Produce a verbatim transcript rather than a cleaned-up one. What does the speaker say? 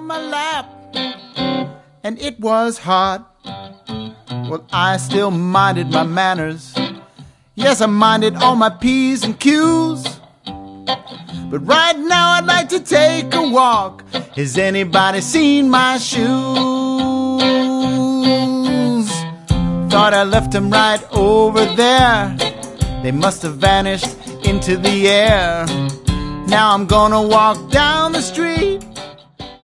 my lap, and it was hot. Well, I still minded my manners. Yes, I minded all my P's and Q's. But right now I'd like to take a walk. Has anybody seen my shoes? Thought I left them right over there. They must have vanished into the air. Now I'm gonna walk down the street